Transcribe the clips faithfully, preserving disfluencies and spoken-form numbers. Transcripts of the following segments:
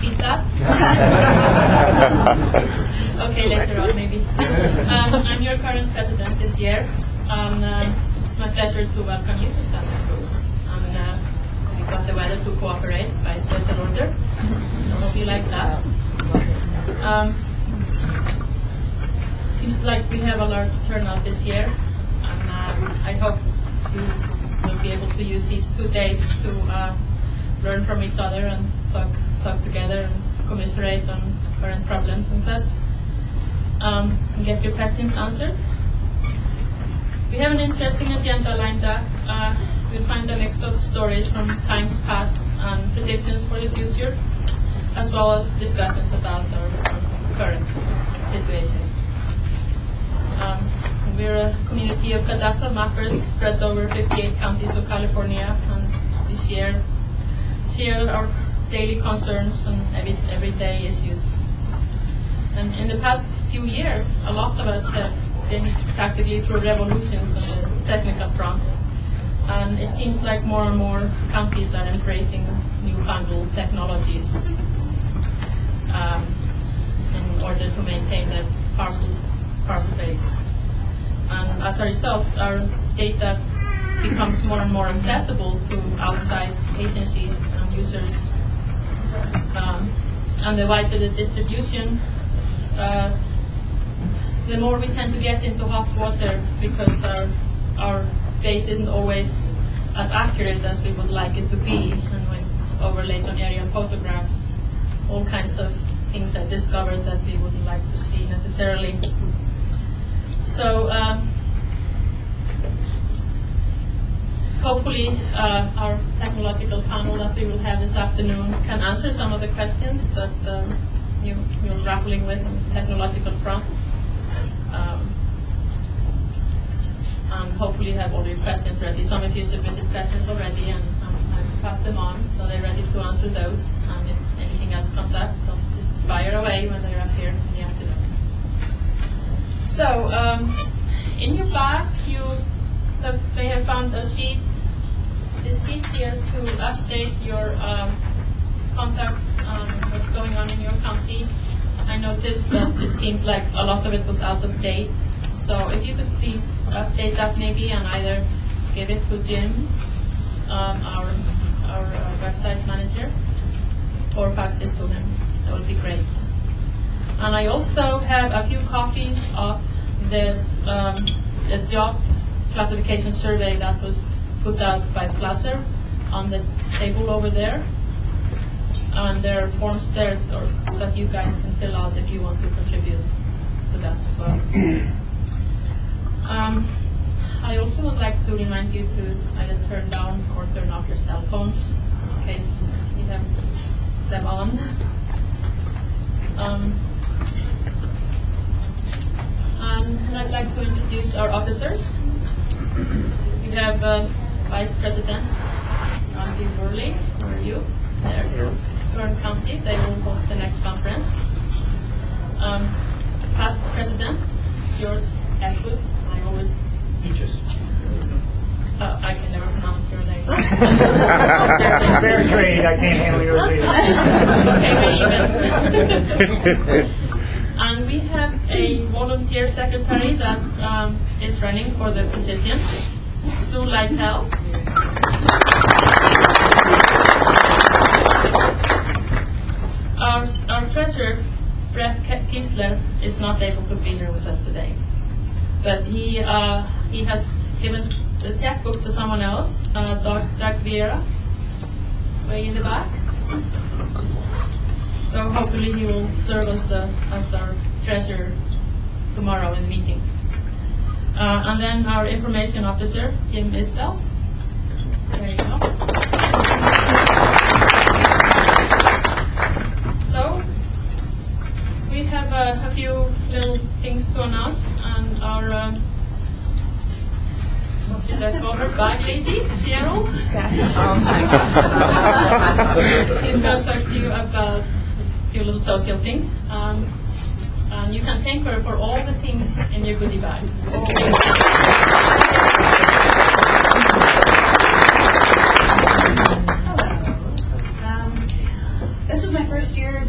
repeat that? Okay, later on maybe. Um, I'm your current president this year, and uh, it's my pleasure to welcome you to Santa Cruz. And uh, we got the weather to cooperate by special order. I hope you like that. Um, seems like we have a large turnout this year, and uh, I hope you will be able to use these two days to uh, learn from each other and talk, talk together and commiserate on current problems and such, um, and get your questions answered. We have an interesting agenda lined up. Uh, you'll find a mix of stories from times past and predictions for the future, as well as discussions about our, our current situations. Um, we're a community of cadastral mappers spread over fifty-eight counties of California, and this year share our daily concerns and every, everyday issues. And in the past few years, a lot of us have been practically through revolutions on the technical front. And it seems like more and more counties are embracing newfangled technologies um, in order to maintain their parcel, parcel base. And as a result, our data becomes more and more accessible to outside agencies and users. Um, and the wider the distribution, uh, the more we tend to get into hot water because our, our base isn't always as accurate as we would like it to be. And when overlaid on aerial photographs, all kinds of things are discovered that we wouldn't like to see necessarily. So um, hopefully uh, our technological panel that we will have this afternoon can answer some of the questions that um, you, you're grappling with on the technological front. Um, and hopefully have all your questions ready. Some of you submitted questions already, and um, I've passed them on, so they're ready to answer those. And if anything else comes up, so just fire away when they're up here in the afternoon. So, um, in your bag, you have, may have found a sheet, this sheet here to update your um, contacts on what's going on in your county. I noticed that it seemed like a lot of it was out of date. So if you could please update that maybe and either give it to Jim, um, our, our uh, website manager, or pass it to him. That would be great. And I also have a few copies of this um, the job classification survey that was put out by Placer on the table over there. And there are forms there or, that you guys can fill out if you want to contribute to that as well. Um, I also would like to remind you to either turn down or turn off your cell phones in case you have them on. Um, and I'd like to introduce our officers. We have uh, Vice President Randy Worley. Where are you? There. Kern County. They will host the next conference. Um, past President George Ekus. I always. Peaches. Uh, I can never pronounce your name. Fair trade. I can't handle yours either. Okay, we're even. And we have a volunteer secretary that um, is running for the position, Sue Lytle. Our, our treasurer, Brett Kiesler, is not able to be here with us today. But he uh, he has given the checkbook to someone else, uh, Doug, Doug Vieira, way in the back. So hopefully he will serve as, uh, as our treasurer tomorrow in the meeting. Uh, and then our information officer, Jim Isbell. There you go. So we have uh, a few little things to announce, and our um, what should I call her? Bag lady, Cheryl. She's going to talk to you about a few little social things. Um, and you can thank her for all the things in your goodie bag. Hello. Um, this was my first year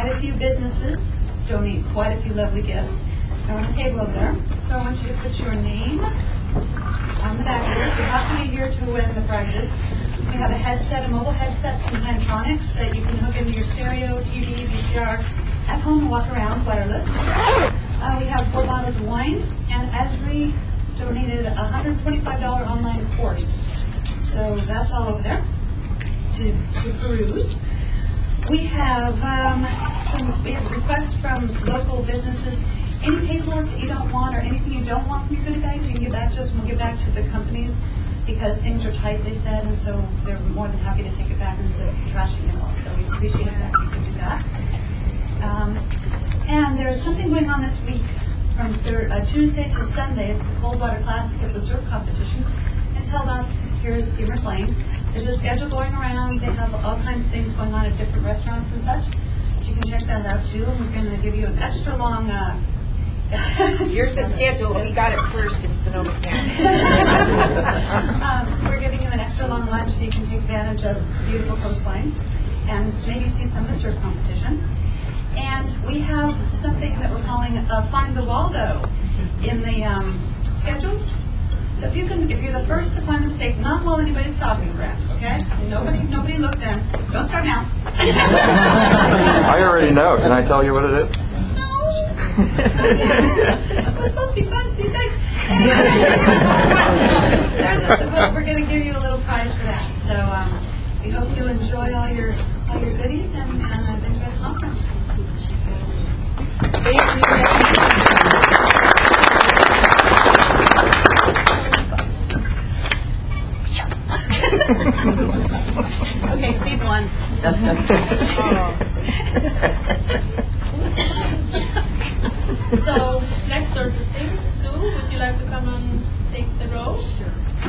quite a few businesses donate quite a few lovely gifts. They're on the table over there. So I want you to put your name on the back here. You have to be here to win the prizes. We have a headset, a mobile headset from Plantronics that you can hook into your stereo, T V, V C R at home and walk around wireless. Uh, we have four bottles of wine, and Esri donated a one hundred twenty-five dollars online course. So that's all over there to, to peruse. We have um, some we have requests from local businesses. Any paperwork that you don't want or anything you don't want from your goodie bags, you can give back to us and we'll give back to the companies because things are tight, they said, and so they're more than happy to take it back instead of trashing it all. So we appreciate that you can do that. Um, and there's something going on this week from thir- uh, Tuesday to Sunday. It's the Coldwater Classic. It's a surf competition. It's held out here at Seamers Lane. There's a schedule going around. They have all kinds of things going on at different restaurants and such. So you can check that out too. And we're going to give you an extra long. Uh, Here's the schedule. We got it first in Sonoma County. um, we're giving you an extra long lunch so you can take advantage of the beautiful coastline and maybe see some of the surf competition. And we have something that we're calling uh, Find the Waldo in the um, schedules. So if you can, if you're the first to find them safe, not while anybody's talking, Brad, okay? Nobody, nobody look then. Don't start now. I already know. Can I tell you what it is? It was supposed to be fun, Steve. Thanks. There's a, well, we're going to give you a little prize for that. So um, we hope you enjoy all your all your goodies and, and uh, enjoy the conference. Okay, Steve won. So, next order of things, Sue, would you like to come and take the roll? Sure.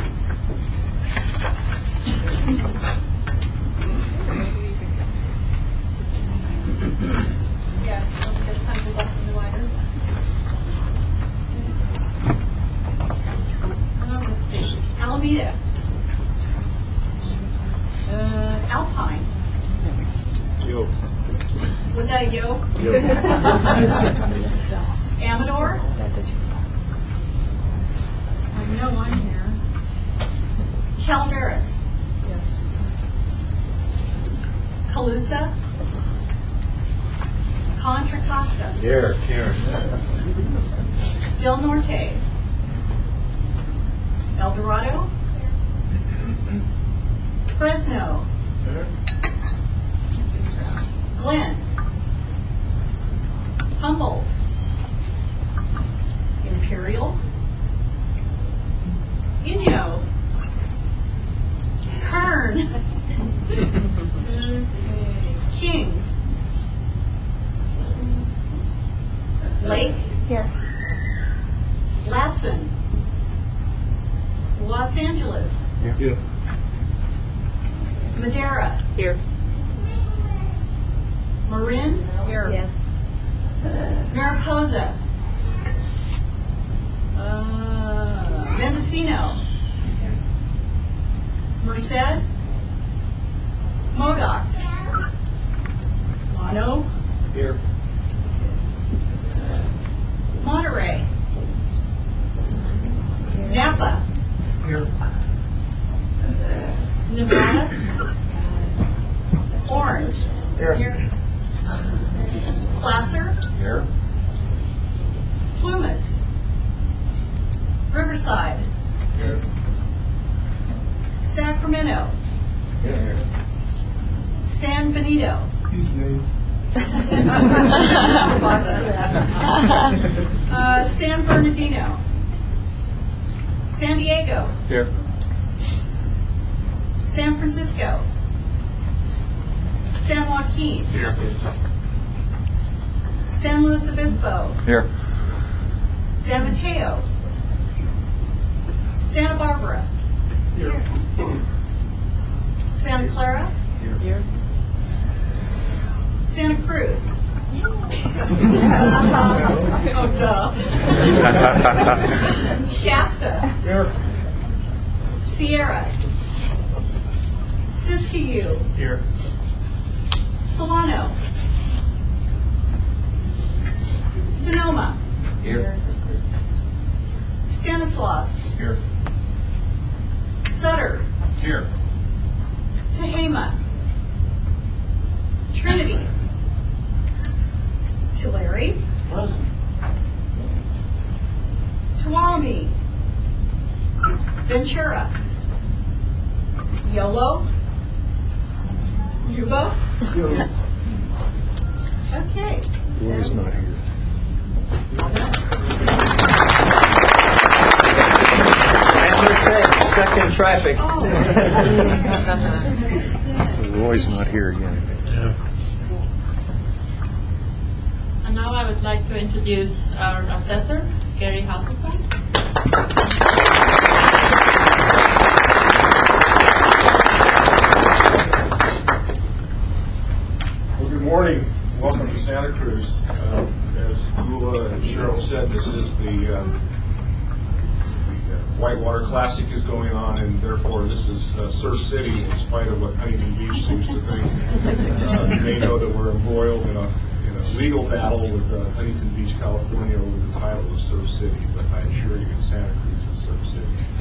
Yeah, don't get time to bust in the wires. Um, Alameda. Uh, Alpine. Yo. Was that a yo? Amador? I know one here. Calaveras. Yes. Calusa. Contra Costa. Here, here. Del Norte. El Dorado. Fresno. Glen. Humboldt. Imperial. Inyo. Kern. Kings. Lake. Here. Lassen. Los Angeles. Yeah. Madera. Here. Marin. Here. Yes. Mariposa. Uh, Mendocino. Merced. Modoc. Mono. Here. Monterey. Napa. Here. Nevada. Orange. Here. Placer. Here. Plumas. Riverside. Here. Sacramento. Here. San Benito. Excuse me. uh, San Bernardino. San Diego. Here. San Francisco. San Joaquin. Here. San Luis Obispo. Here. San Mateo. Santa Barbara. Here. Santa Clara. Here. Santa Cruz. Oh, duh. Shasta. Here. Sierra. Siskiyou. Here. Solano. Ventura. YOLO. Yubo. Okay. Roy's not here. And they're saying stuck in traffic. Roy's not here again. And now I would like to introduce our assessor, Gary Halstenstein. Well, good morning. Welcome to Santa Cruz. Uh, as Lula and Cheryl said, this is the, uh, the uh, Whitewater Classic is going on, and therefore this is uh, Surf City, in spite of what Huntington Beach seems to think. Uh, you may know that we're embroiled in a, in a legal battle with uh, Huntington Beach, California, over the title of Surf City, but I assure you, Santa Cruz is Surf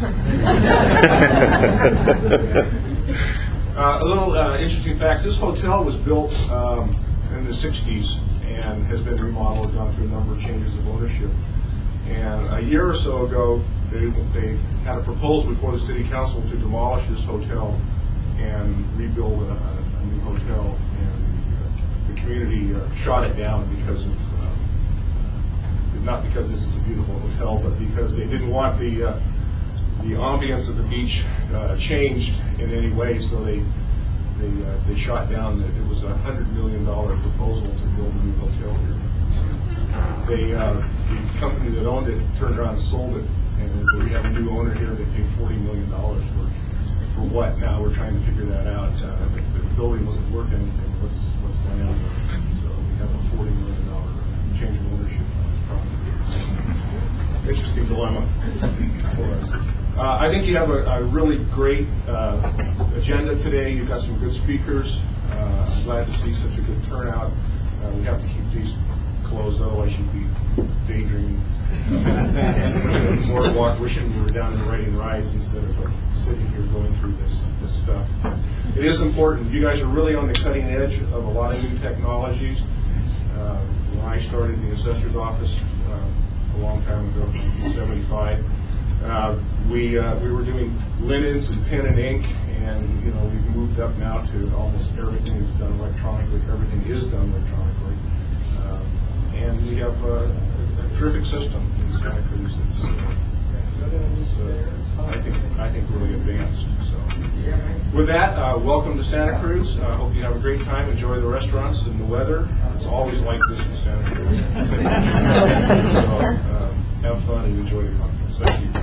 City. Uh, a little uh, interesting facts. This hotel was built um, in the sixties and has been remodeled, gone through a number of changes of ownership. And a year or so ago, they, they had a proposal before the city council to demolish this hotel and rebuild a, a new hotel. And uh, the community uh, shot it down because of, um, not because this is a beautiful hotel, but because they didn't want the uh, the ambience of the beach uh, changed in any way, so they they uh, they shot down that it was a hundred million dollar proposal to build a new hotel here. They uh, the company that owned it turned around and sold it, and we have a new owner here that paid forty million dollars for for what? Now we're trying to figure that out. Uh, if the building wasn't worth anything, what's what's the land worth? So we have a forty million dollar change of ownership on this property. Interesting dilemma for us. Uh, I think you have a, a really great uh, agenda today. You've got some good speakers. Uh, I'm glad to see such a good turnout. Uh, we have to keep these closed, otherwise you'd be daydreaming. Boardwalk, wishing we were down there riding rides instead of uh, sitting here going through this, this stuff. It is important. You guys are really on the cutting edge of a lot of new technologies. Uh, when I started in the assessor's office uh, a long time ago, nineteen seventy-five, Uh, we uh, we were doing linens and pen and ink, and you know we've moved up now to almost everything is done electronically. Everything is done electronically, um, and we have uh, a, a terrific system in Santa Cruz. It's, uh, it's uh, I think I think really advanced. So, with that, uh, welcome to Santa Cruz. I uh, hope you have a great time. Enjoy the restaurants and the weather. It's always like this in Santa Cruz. So, uh, have fun and enjoy the conference. Thank you.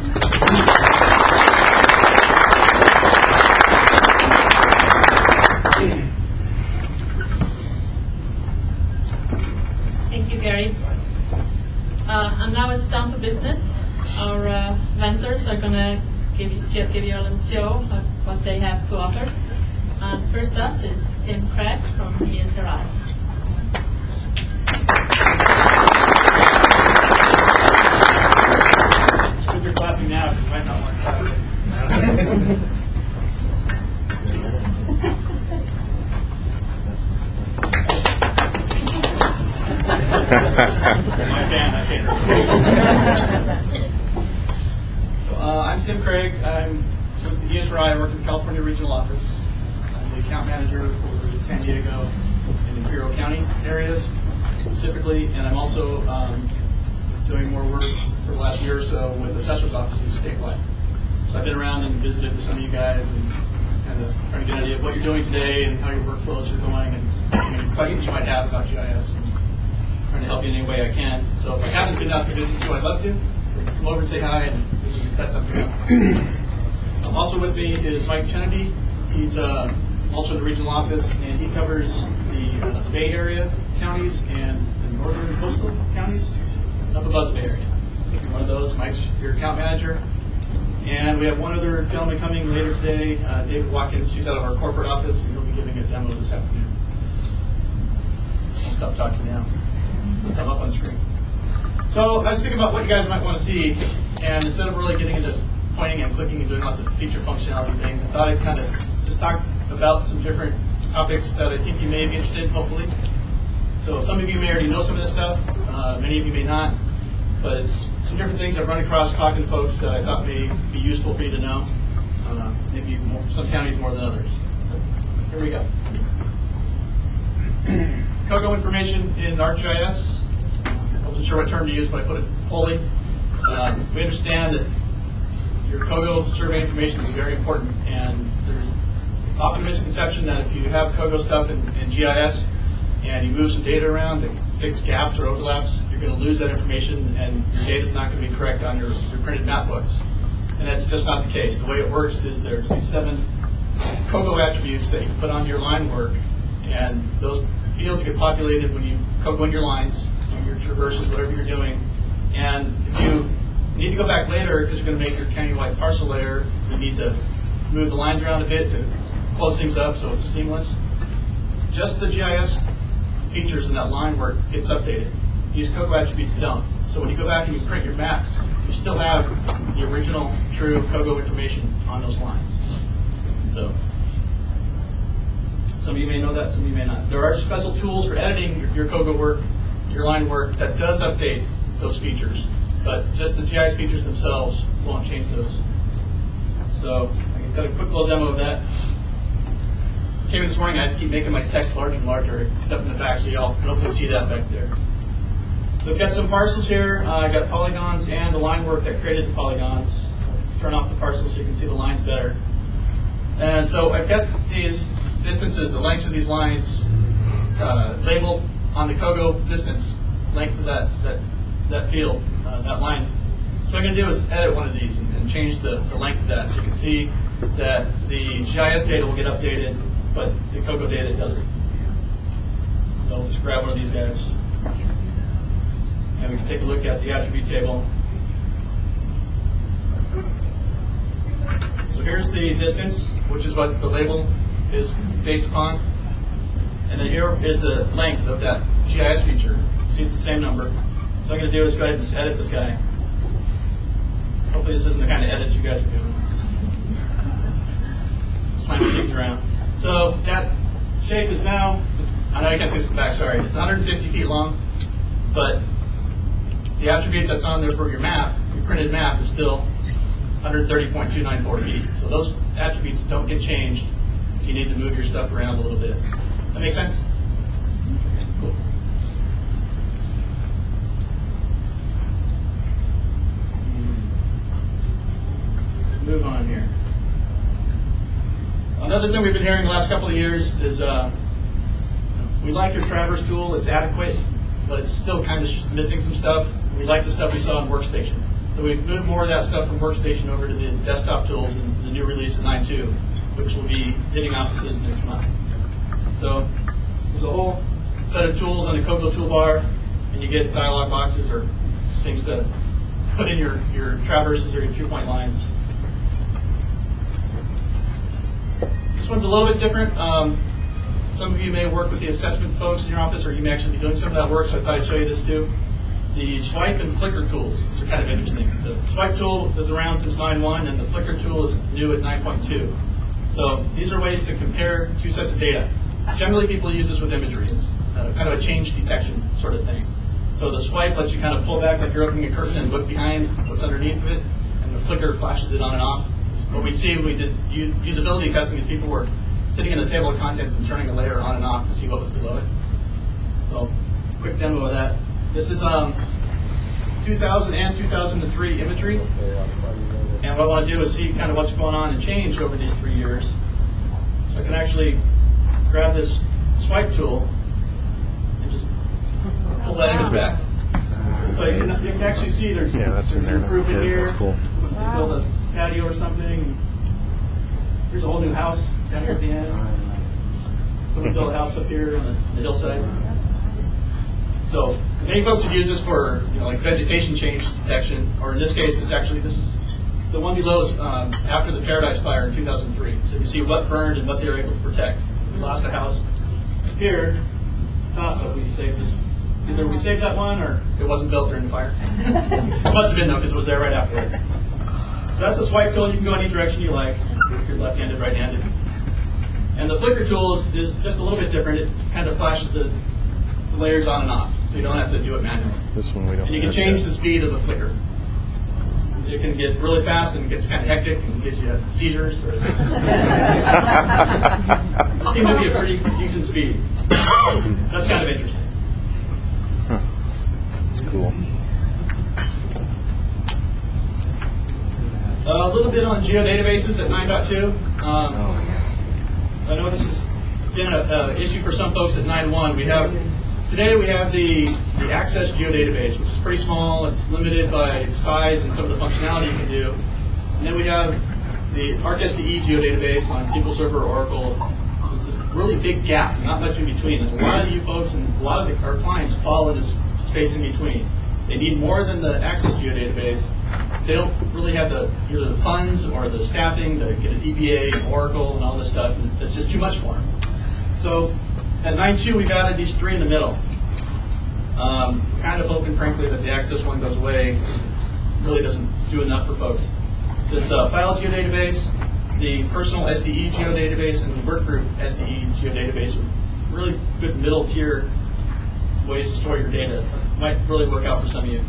Thank you, Gary. Uh, and now it's down to business. Our uh, vendors are going to give, give you a little show of what they have to offer. And first up is Tim Craig from E S R I. If you're clapping now, you might not want to clap. My fan, I can't. Uh, I'm Tim Craig. I'm with the E S R I. I work in the California Regional Office. I'm the account manager for the San Diego and Imperial County areas specifically, and I'm also um, doing more work for the last year or so with assessors' offices statewide. So I've been around and visited with some of you guys and kind of trying to get an idea of what you're doing today and how your workflows are going and any questions you might have about G I S. And trying to help you in any way I can. So if I haven't been out to visit you, I'd love to. So come over and say hi and we can set something up. Um, also with me is Mike Kennedy. He's uh, also in the regional office, and he covers the uh, Bay Area counties and the northern coastal counties up above the Bay Area. So if you're one of those, Mike's your account manager. And we have one other gentleman coming later today, uh, David Watkins. He's out of our corporate office, and he'll be giving a demo this afternoon. I'll stop talking now. I'm up on the screen. So I was thinking about what you guys might want to see, and instead of really getting into pointing and clicking and doing lots of feature functionality things, I thought I'd kind of just talk about some different topics that I think you may be interested in, hopefully. So some of you may already know some of this stuff, uh, many of you may not. but it's some different things I've run across talking to folks that I thought may be useful for you to know. Uh, maybe more, some counties more than others. But here we go. COGO information in ArcGIS. I wasn't sure what term to use, but I put it wholly. Uh, we understand that your COGO survey information is very important, and there's often a misconception that if you have COGO stuff in, in G I S and you move some data around to fix gaps or overlaps, you're going to lose that information and your data is not going to be correct on your, your printed map books. And that's just not the case. The way it works is there's these seven COGO attributes that you put on your line work, and those fields get populated when you COGO in your lines, your traverses, whatever you're doing. And if you need to go back later because you're going to make your countywide parcel layer, you need to move the lines around a bit to close things up so it's seamless. Just the G I S features in that line work gets updated. These COGO attributes don't. So when you go back and you print your maps, you still have the original true COGO information on those lines. So some of you may know that, some of you may not. There are special tools for editing your, your COGO work, your line work, that does update those features. But just the G I S features themselves won't change those. So I got a quick little demo of that. Came in this morning, I had to keep making my text larger and larger. I step in the back so y'all hopefully see that back there. So I've got some parcels here. Uh, I got polygons and the line work that created the polygons. Turn off the parcels so you can see the lines better. And so I've got these distances, the lengths of these lines uh, labeled on the COGO distance, length of that that, that field, uh, that line. So what I'm going to do is edit one of these and, and change the, the length of that so you can see that the G I S data will get updated, but the COGO data doesn't. So I'll just grab one of these guys. And we can take a look at the attribute table. So here's the distance, which is what the label is based upon. And then here is the length of that G I S feature. See, it's the same number. So what I'm going to do is go ahead and just edit this guy. Hopefully this isn't the kind of edits you guys are doing. Slamming things around. So that shape is now, I know you can't see this in the back, sorry. It's one hundred fifty feet long, but the attribute that's on there for your map, your printed map, is still one hundred thirty point two nine four feet. So those attributes don't get changed if you need to move your stuff around a little bit. That make sense? Cool. Move on here. Another thing we've been hearing the last couple of years is uh, we like your Traverse tool. It's adequate, but it's still kind of missing some stuff. We like the stuff we saw in Workstation. So we've moved more of that stuff from Workstation over to the desktop tools in the new release of nine point two, which will be hitting offices next month. So there's a whole set of tools on the COGO toolbar, and you get dialog boxes or things to put in your, your traverses or your two-point lines. This one's a little bit different. Um, some of you may work with the assessment folks in your office, or you may actually be doing some of that work, so I thought I'd show you this too. The swipe and flicker tools. These are kind of interesting. The swipe tool is around since nine point one, and the flicker tool is new at nine point two. So these are ways to compare two sets of data. Generally, people use this with imagery. It's uh, kind of a change detection sort of thing. So the swipe lets you kind of pull back like you're opening a curtain and look behind what's underneath of it, and the flicker flashes it on and off. What we see when we did usability testing is people were sitting in a table of contents and turning a layer on and off to see what was below it. So, quick demo of that. This is um, two thousand and two thousand three imagery. And what I want to do is see kind of what's going on and change over these three years. So I can actually grab this swipe tool and just pull that image back. So you can, you can actually see there's, Yeah, that's in there's there. an improvement Yeah, here. that's cool. You build a patio or something. Here's a whole new house down here at the end. Someone built a house up here on the, the hillside. So many folks have used this for, you know, like vegetation change detection, or in this case, it's actually, this is, the one below is um, after the Paradise Fire in two thousand three. So you see what burned and what they were able to protect. We lost a house here, top, but we saved this. Either we saved that one or it wasn't built during the fire. It must have been though, because it was there right after it. So that's a swipe tool. You can go any direction you like, if you're left-handed, right-handed. And the flicker tool is, is just a little bit different. It kind of flashes the, the layers on and off, so you don't have to do it manually. This one we don't And you can have change yet. the speed of the flicker. It can get really fast and it gets kind of hectic and gives you seizures. Or seem to be a pretty decent speed. That's kind of interesting. Huh. It's cool. Uh, a little bit on geodatabases at nine point two. Um, Oh, yeah. I know this has been an issue for some folks at nine point one. We have today we have the, the Access geodatabase, which is pretty small. It's limited by size and some of the functionality you can do. And then we have the ArcSDE geodatabase on S Q L Server or Oracle. There's this really big gap, not much in between. And a lot of you folks and a lot of the, our clients fall in this space in between. They need more than the Access geodatabase. They don't really have the either the funds or the staffing to get a D B A and Oracle and all this stuff. And it's just too much for them. So at nine point two, we've added these three in the middle. Um, kind of hoping, frankly, that the Access one goes away. It really doesn't do enough for folks. This uh, file geodatabase, the personal S D E geodatabase, and the workgroup S D E geodatabase are really good middle tier ways to store your data. Might really work out for some of you.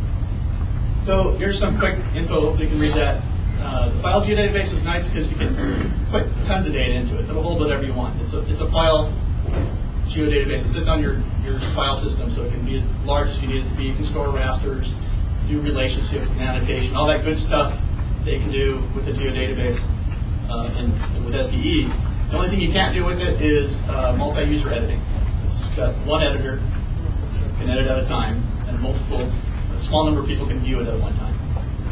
So here's some quick info. Hopefully you can read that. Uh, the file geodatabase is nice because you can put tons of data into it. It'll hold whatever you want. It's a, it's a file geodatabase. It sits on your, your file system, so it can be as large as you need it to be. You can store rasters, do relationships and annotation, all that good stuff they can do with the geodatabase uh, and, and with S D E. The only thing you can't do with it is uh, multi-user editing. It's got one editor, can edit at a time, and multiple, a small number of people can view it at one time.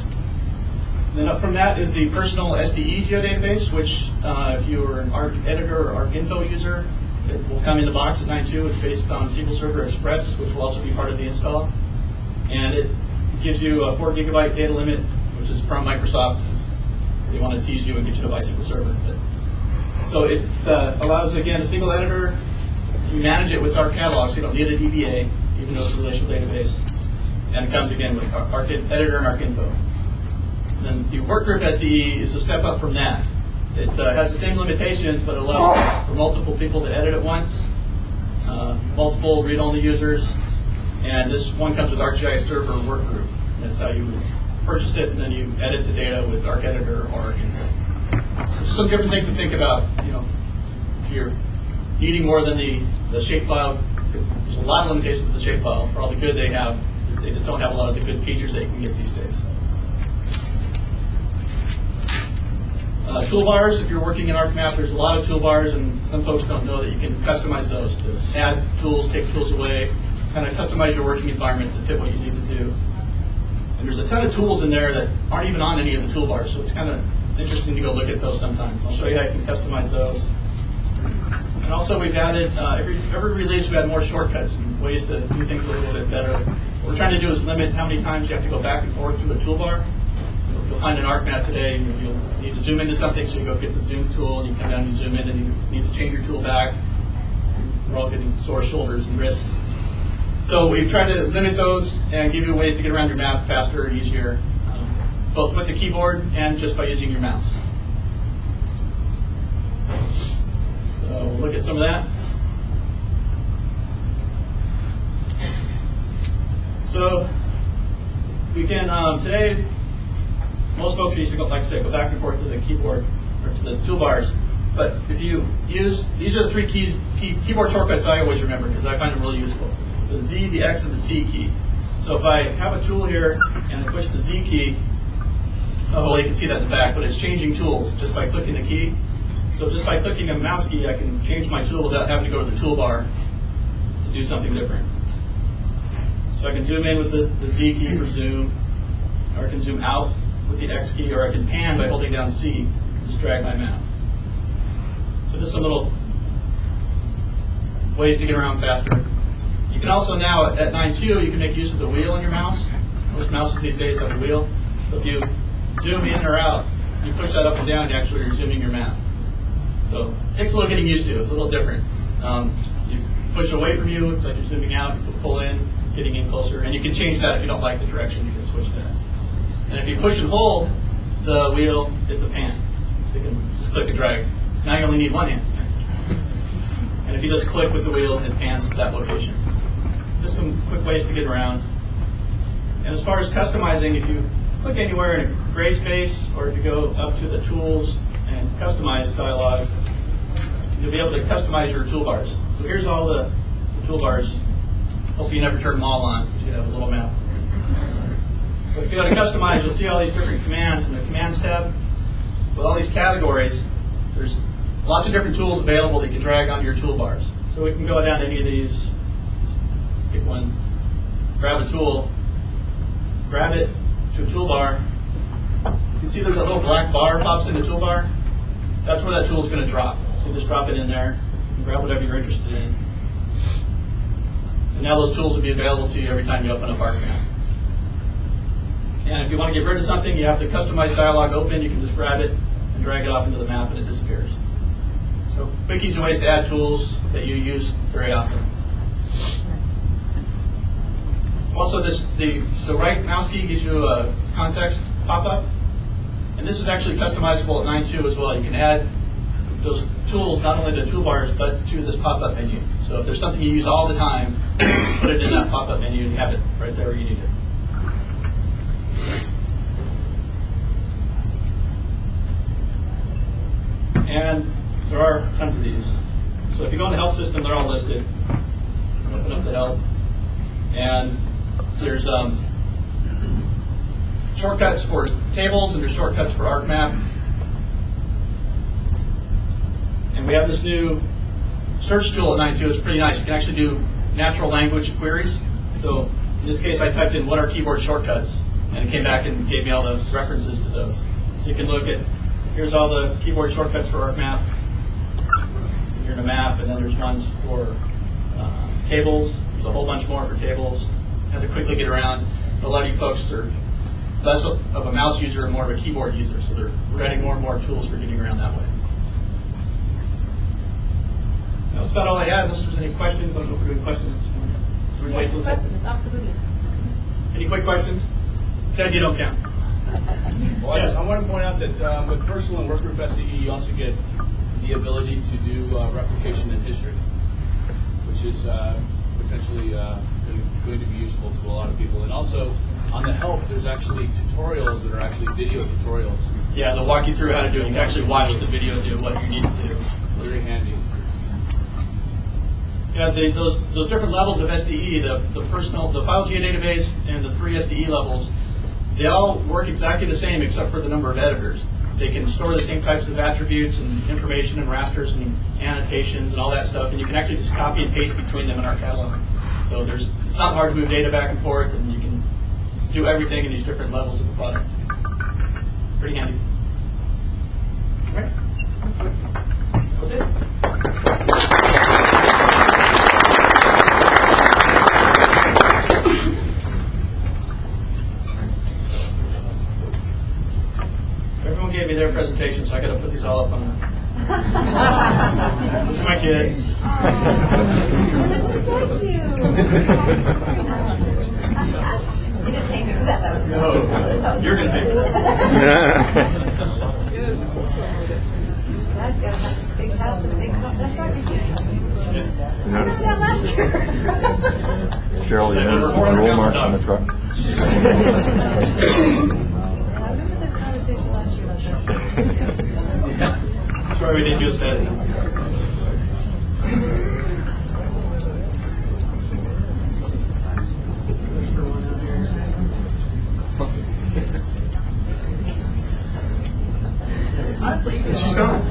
Then up from that is the personal S D E geodatabase, which uh, if you're an Arc editor or Arc Info user, it will come in the box at nine point two. It's based on S Q L Server Express, which will also be part of the install. And it gives you a four gigabyte data limit, which is from Microsoft. They want to tease you and get you to buy S Q L Server. But, so it uh, allows, again, a single editor. You manage it with Arc Catalog, so you don't need a D B A, even though it's a relational database. And it comes, again, with Arc Editor and Arc Info. And then the Workgroup S D E is a step up from that. It uh, has the same limitations, but it allows for multiple people to edit at once, uh, multiple read-only users, and this one comes with ArcGIS Server Workgroup. That's how you would purchase it, and then you edit the data with Arc Editor or Arc Info. So just some different things to think about. You know, if you're needing more than the, the shapefile, because there's a lot of limitations with the shapefile. For all the good they have, they just don't have a lot of the good features that you can get these days. Uh, toolbars, if you're working in ArcMap, there's a lot of toolbars, and some folks don't know that you can customize those to add tools, take tools away, kind of customize your working environment to fit what you need to do. And there's a ton of tools in there that aren't even on any of the toolbars, so it's kind of interesting to go look at those sometime. I'll show you how you can customize those. And also we've added, uh, every, every release we add more shortcuts and ways to do things a little bit better. What we're trying to do is limit how many times you have to go back and forth through the toolbar. You'll find an ArcMap today, you'll need to zoom into something, so you go get the zoom tool, and you come down and you zoom in, and you need to change your tool back. We're all getting sore shoulders and wrists. So we've tried to limit those and give you ways to get around your map faster and easier, um, both with the keyboard and just by using your mouse. So we'll look at some of that. So we can, um, today, most folks usually go, like I said, go back and forth to the keyboard or to the toolbars. But if you use, these are the three keys, key, keyboard shortcuts I always remember because I find them really useful. The Z, the X, and the C key. So if I have a tool here and I push the Z key, oh, well, you can see that in the back, but it's changing tools just by clicking the key. So just by clicking a mouse key, I can change my tool without having to go to the toolbar to do something different. So I can zoom in with the, the Z key for zoom, or I can zoom out with the X key, or I can pan by holding down C and just drag my map. So just some little ways to get around faster. You can also now, at nine point two, you can make use of the wheel on your mouse. Most mouses these days have a wheel. So if you zoom in or out, you push that up and down, you actually are zooming your map. So it takes a little getting used to. It's a little different. Um, you push away from you, it's like you're zooming out. You pull in, getting in closer. And you can change that if you don't like the direction. You can switch that. And if you push and hold the wheel, it's a pan. So you can just click and drag. Now you only need one hand. And if you just click with the wheel, it pans to that location. quick ways to get around. And as far as customizing, if you click anywhere in a gray space, or if you go up to the tools and customize dialog, you'll be able to customize your toolbars. So here's all the, the toolbars. Hopefully you never turn them all on, because you have a little map. But if you go to customize, you'll see all these different commands in the commands tab. With all these categories, there's lots of different tools available that you can drag onto your toolbars. So we can go down to any of these, pick one, grab a tool, grab it to a toolbar. You can see there's a little black bar pops in the toolbar. That's where that tool is going to drop. So you just drop it in there and grab whatever you're interested in. And now those tools will be available to you every time you open up ArcMap. And if you want to get rid of something, you have the customize dialog open. You can just grab it and drag it off into the map, and it disappears. So quick, easy ways to add tools that you use very often. Also, this the the right mouse key gives you a context pop-up, and this is actually customizable at nine point two as well. You can add those tools not only to toolbars but to this pop-up menu. So if there's something you use all the time, put it in that pop-up menu and have it right there where you need it. And there are tons of these. So if you go in the help system, they're all listed. Open up the help. And there's um, shortcuts for tables, and there's shortcuts for ArcMap. And we have this new search tool at nine point two. It's pretty nice. You can actually do natural language queries. So in this case, I typed in what are keyboard shortcuts, and it came back and gave me all the references to those. So you can look at, here's all the keyboard shortcuts for ArcMap. You're in a map, and then there's ones for uh, tables. There's a whole bunch more for tables. How to quickly get around. A lot of you folks are less of a mouse user and more of a keyboard user, so they're adding more and more tools for getting around that way. That's about all I had, unless there's any questions. I don't know if we're doing questions. Yes, questions, absolutely. Any quick questions? Ted, you don't count. Well, yes. I want to point out that um, with Personal and Workgroup S D E, you also get the ability to do uh, replication in history, which is uh, potentially uh, going to be useful to a lot of people. And also, on the help, there's actually tutorials that are actually video tutorials. Yeah, they'll walk you through how to do it. You can actually watch the video do what you need to do. Very handy. Yeah, the, those those different levels of S D E, the, the personal, the file geodatabase, and the three S D E levels, they all work exactly the same except for the number of editors. They can store the same types of attributes and information and rasters and annotations and all that stuff, and you can actually just copy and paste between them in our catalog. So there's it's not hard to move data back and forth, and you can do everything in these different levels of the product. Pretty handy. All right. That's it. Everyone gave me their presentation, so I got to put these all up on there. These are my kids. That's just like you. You didn't pay me for that, though. No, you're going to pay for that. Dad's got a nice big house and a big home. That's right. I Yes. remember that last year. Cheryl, you need some roll marks on the truck. I remember this conversation last year about this. Sorry we didn't do that. She's gone.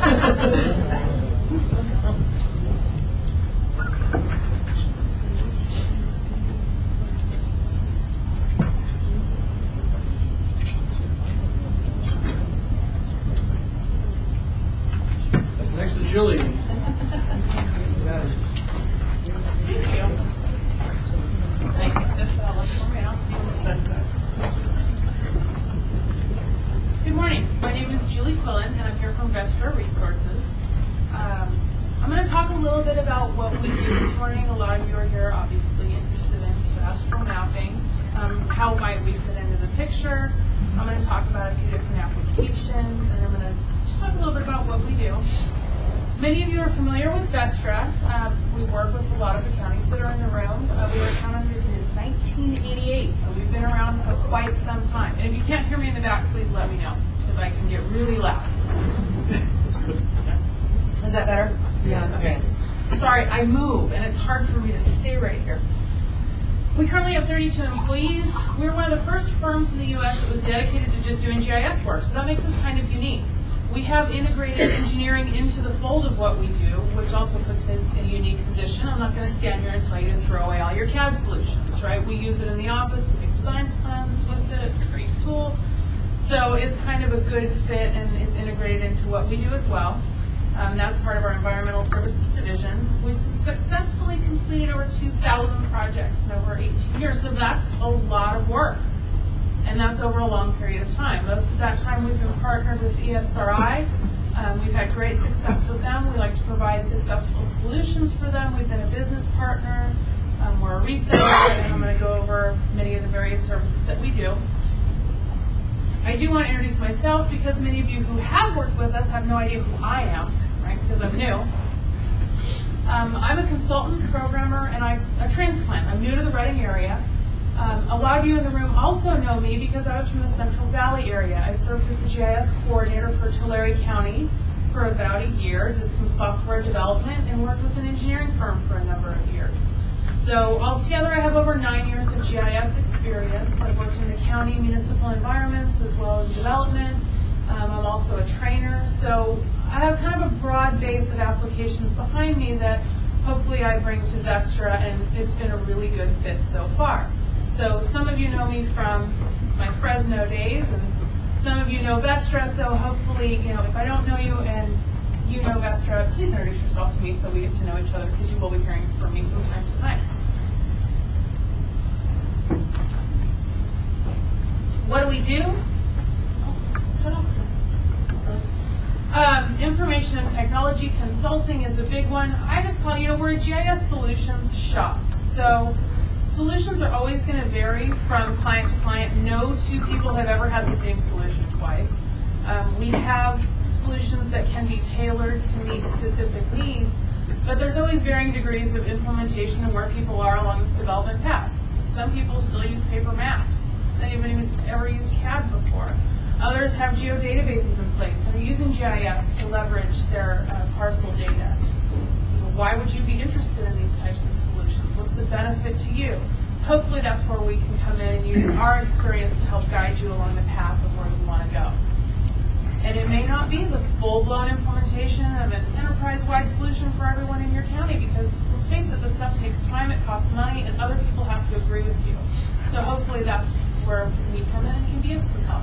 That's next to Julie. Good morning. My name is Julie Quillen, and I'm here from Vestra Resources. Um, I'm going to talk a little bit about what we do this morning. A lot of you are here obviously interested in cadastral mapping. Um, how might we fit into the picture? I'm going to talk about a few different applications, and I'm going to just talk a little bit about what we do. Many of you are familiar with Vestra. Uh, we work with a lot of the counties that are in the room. Uh, we are counted around for quite some time. And if you can't hear me in the back, please let me know, because I can get really loud. Is that better? Yeah. Okay. Sorry, I move, and it's hard for me to stay right here. We currently have thirty-two employees. We're one of the first firms in the U S that was dedicated to just doing G I S work, so that makes us kind of unique. We have integrated engineering into the fold of what we do, which also puts us in a unique position. I'm not going to stand here and tell you to throw away all your C A D solutions, right? We use it in the office. We make design plans with it. It's a great tool. So it's kind of a good fit and is integrated into what we do as well. Um, that's part of our environmental services division. We've successfully completed over two thousand projects in over eighteen years, so that's a lot of work. And that's over a long period of time. Most of that time we've been partnered with E S R I. Um, we've had great success with them. We like to provide successful solutions for them. We've been a business partner. Um, we're a reseller, and I'm going to go over many of the various services that we do. I do want to introduce myself because many of you who have worked with us have no idea who I am, right, because I'm new. Um, I'm a consultant, programmer, and I'm a transplant. I'm new to the Reading area. Um, a lot of you in the room also know me because I was from the Central Valley area. I served as the G I S coordinator for Tulare County for about a year, did some software development, and worked with an engineering firm for a number of years. So altogether, I have over nine years of G I S experience. I've worked in the county municipal environments as well as development. Um, I'm also a trainer, so I have kind of a broad base of applications behind me that hopefully I bring to Vestra, and it's been a really good fit so far. So some of you know me from my Fresno days, and some of you know Vestra, so hopefully, you know, if I don't know you and you know Vestra, please introduce yourself to me so we get to know each other, because you will be hearing from me from time to time. What do we do? Um, information and technology consulting is a big one. I just call, you know, we're a G I S solutions shop. So solutions are always going to vary from client to client. No two people have ever had the same solution twice. Um, we have solutions that can be tailored to meet specific needs, but there's always varying degrees of implementation and where people are along this development path. Some people still use paper maps. Anybody who's ever used C A D before? Others have geodatabases in place and are using G I S to leverage their uh, parcel data. Why would you be interested in these types of solutions? What's the benefit to you? Hopefully that's where we can come in and use our experience to help guide you along the path of where you want to go. And it may not be the full-blown implementation of an enterprise-wide solution for everyone in your county, because let's face it, this stuff takes time, it costs money, and other people have to agree with you. So hopefully that's where we come in and can be of some help.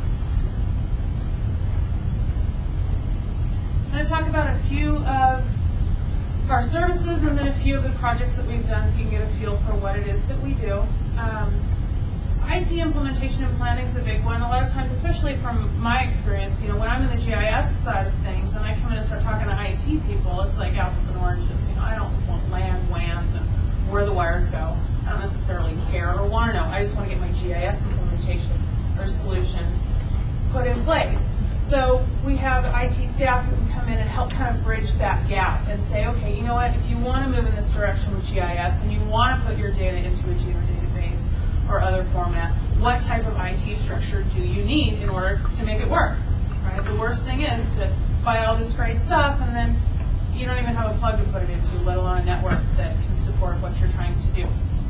I'm going to talk about a few of our services and then a few of the projects that we've done so you can get a feel for what it is that we do. Um, I T implementation and planning is a big one. A lot of times, especially from my experience, you know, when I'm in the G I S side of things and I come in and start talking to I T people, it's like apples and oranges. You know, I don't want LAN, W A Ns, and where the wires go. I don't necessarily care or want to know. I just want to get my G I S implementation or solution put in place. So we have I T staff who can come in and help kind of bridge that gap and say, okay, you know what, if you want to move in this direction with G I S and you want to put your data into a geodatabase or other format, what type of I T structure do you need in order to make it work? Right? The worst thing is to buy all this great stuff and then you don't even have a plug to put it into, let alone a network that can support what you're trying to do.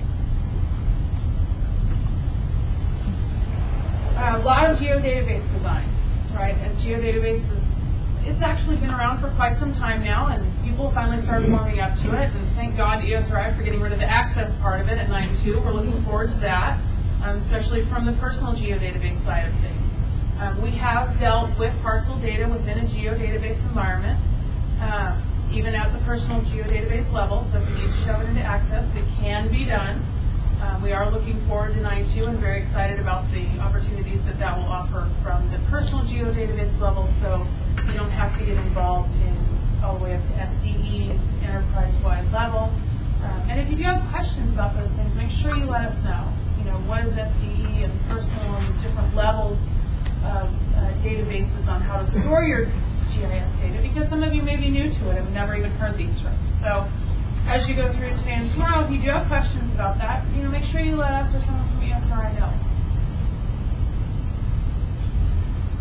A lot of geodatabase design, right? And geodatabase is, it's actually been around for quite some time now, and people finally started warming up to it, and thank God to E S R I for getting rid of the access part of it at nine two. We're looking forward to that, um, especially from the personal geodatabase side of things. Um, we have dealt with parcel data within a geodatabase environment, um, even at the personal geodatabase level, so if you need to shove it into access, it can be done. Um, we are looking forward to nine two and very excited about the opportunities that that will offer from the personal geodatabase level, so you don't have to get involved in all the way up to S D E, enterprise-wide level. Um, and if you do have questions about those things, make sure you let us know. You know, what is S D E and personal and these different levels of uh, databases on how to store your G I S data, because some of you may be new to it and have never even heard these terms. So as you go through today and tomorrow, if you do have questions about that, you know, make sure you let us or someone from E S R I know.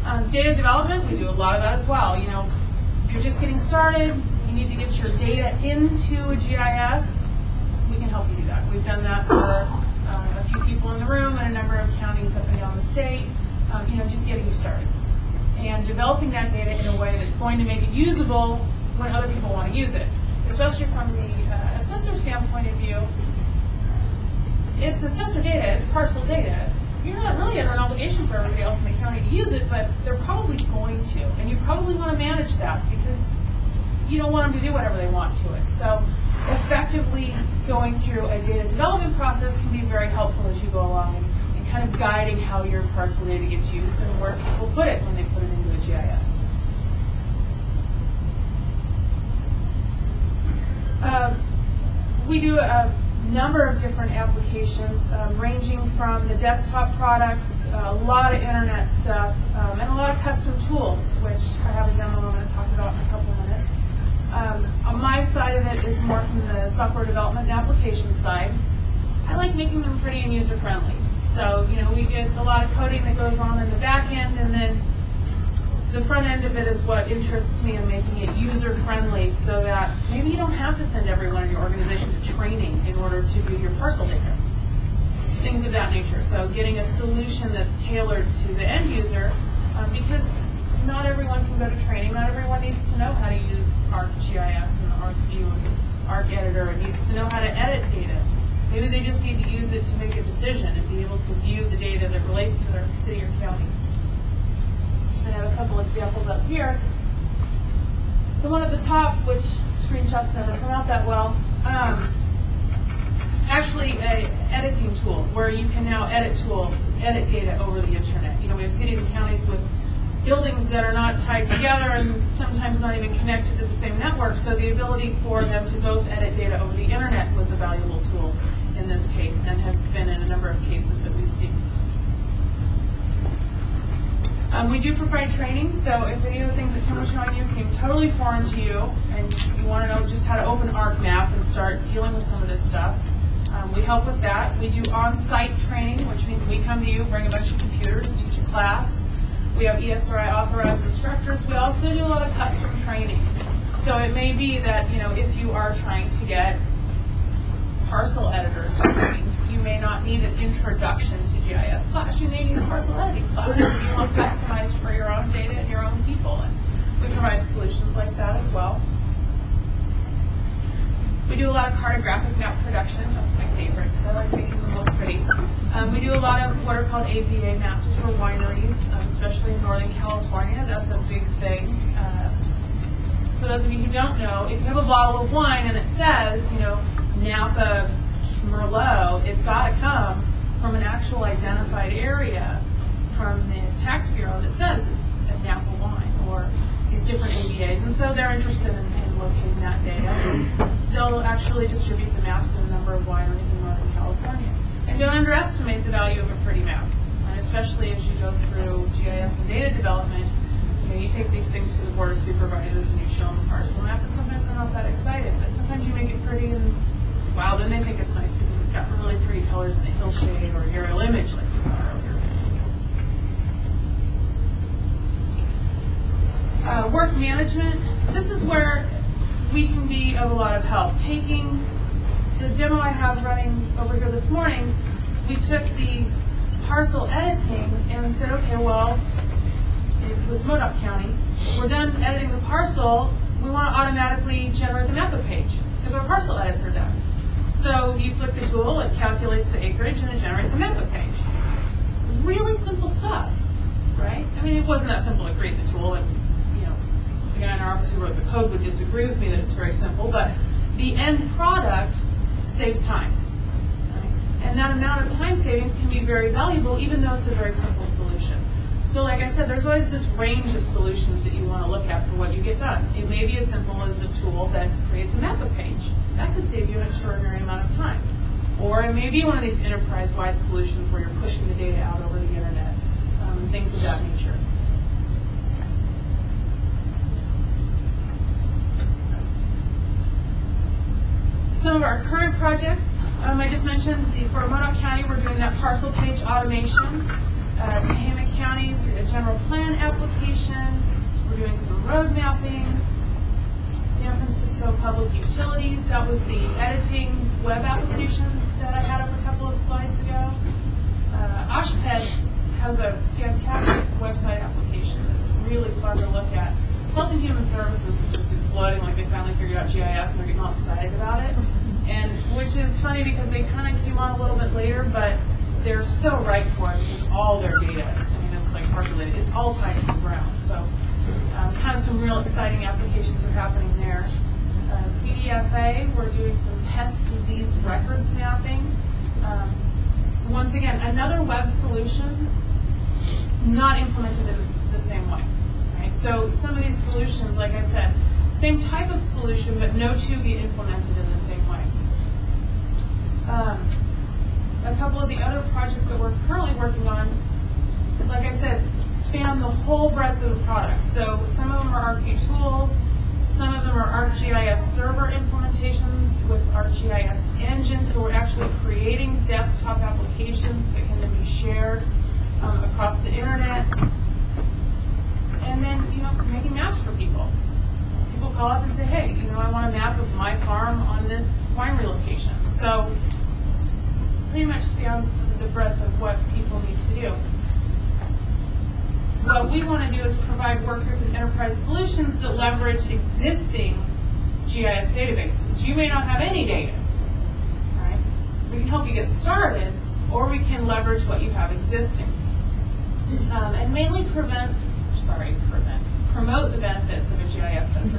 Um, data development, we do a lot of that as well. You know, if you're just getting started, you need to get your data into a G I S, we can help you do that. We've done that for uh, a few people in the room and a number of counties up and down the state, um, you know, just getting you started. And developing that data in a way that's going to make it usable when other people want to use it. Especially from the uh, assessor standpoint of view, it's assessor data, it's parcel data. You're not really under an obligation for everybody else in the county to use it, but they're probably going to. And you probably want to manage that because you don't want them to do whatever they want to it. So effectively going through a data development process can be very helpful as you go along and, and kind of guiding how your parcel data gets used and where people put it when they put it into a G I S. Uh, we do a number of different applications, um, ranging from the desktop products, uh, a lot of internet stuff, um, and a lot of custom tools, which I have a demo I'm going to talk about in a couple of minutes. Um, on my side of it is more from the software development and application side. I like making them pretty and user-friendly. So, you know, we get a lot of coding that goes on in the back end, and then the front end of it is what interests me in making it user-friendly so that maybe you don't have to send everyone in your organization to training in order to view your parcel data. Things of that nature. So getting a solution that's tailored to the end user, um, because not everyone can go to training. Not everyone needs to know how to use ArcGIS and ArcView and ArcEditor and needs to know how to edit data. Maybe they just need to use it to make a decision and be able to view the data that relates to their city or county. I have a couple examples up here. The one at the top, which screenshots never come out that well, um, actually a editing tool where you can now edit tool, edit data over the internet. You know, we have cities and counties with buildings that are not tied together and sometimes not even connected to the same network, so the ability for them to both edit data over the internet was a valuable tool in this case and has been in a number of cases that we've seen. Um, we do provide training, so if any of the things that Tim was showing you seem totally foreign to you and you want to know just how to open ArcMap and start dealing with some of this stuff, um, we help with that. We do on-site training, which means we come to you, bring a bunch of computers, and teach a class. We have E S R I authorized instructors. We also do a lot of custom training. So it may be that, you know, if you are trying to get parcel editors training, you may not need an introduction to G I S class. You may need a parcel editing class. You want customized for your own data and your own people. And we provide solutions like that as well. We do a lot of cartographic map production. That's my favorite because I like making them look pretty. Um, we do a lot of what are called A V A maps for wineries, um, especially in Northern California. That's a big thing. Uh, for those of you who don't know, if you have a bottle of wine and it says, you know, Napa Merlot, it's got to come from an actual identified area from the tax bureau that says it's a Napa wine or these different A V As. And so they're interested in, in locating that data. They'll actually distribute the maps in a number of wineries in Northern California. And don't underestimate the value of a pretty map, and especially as you go through G I S and data development. You know, you take these things to the board of supervisors and you show them a parcel map, and sometimes they're not that excited. But sometimes you make it pretty, and wow, then they think it's nice because it's got really pretty colors in the hillshade or aerial image, like you saw earlier. Uh, work management. This is where we can be of a lot of help. Taking the demo I have running over here this morning, we took the parcel editing and said, okay, well, it was Modoc County. We're done editing the parcel. We want to automatically generate the map page because our parcel edits are done. So you click the tool, it calculates the acreage, and it generates a map page. Really simple stuff, right? I mean, it wasn't that simple to create the tool, and you know, the guy in our office who wrote the code would disagree with me that it's very simple, but the end product saves time. Right? And that amount of time savings can be very valuable, even though it's a very simple solution. So like I said, there's always this range of solutions that you want to look at for what you get done. It may be as simple as a tool that creates a map page. That could save you an extraordinary amount of time. Or it may be one of these enterprise-wide solutions where you're pushing the data out over the internet, um, things of that nature. Some of our current projects, um, I just mentioned the, for Modoc County, we're doing that parcel page automation. uh, Tehama County through the general plan application. We're doing some road mapping. San Francisco Public Utilities, that was the editing web application that I had up a couple of slides ago. Uh, OSHPD has a fantastic website application that's really fun to look at. Health and Human Services is just exploding, like they finally figured out G I S and they're getting all excited about it. And which is funny because they kind of came on a little bit later, but they're so right for it because all their data, I mean, it's like hard related, it's all tied to the ground. So um, kind of some real exciting applications are happening there. Uh, C D F A, we're doing some pest disease records mapping. Um, once again, another web solution, not implemented in the same way. Right? So some of these solutions, like I said, same type of solution, but no two get implemented in the same way. Um, a couple of the other projects that we're currently working on, like I said, span the whole breadth of the product. So some of them are ArcView tools, some of them are ArcGIS server implementations with ArcGIS engine. So we're actually creating desktop applications that can then be shared um, across the internet. And then, you know, making maps for people. People call up and say, hey, you know, I want a map of my farm on this winery location. So pretty much spans the breadth of what people need to do. What we want to do is provide workgroup and enterprise solutions that leverage existing G I S databases. You may not have any data. Right? We can help you get started, or we can leverage what you have existing. Um, and mainly prevent, sorry, prevent, promote the benefits of a G I S center.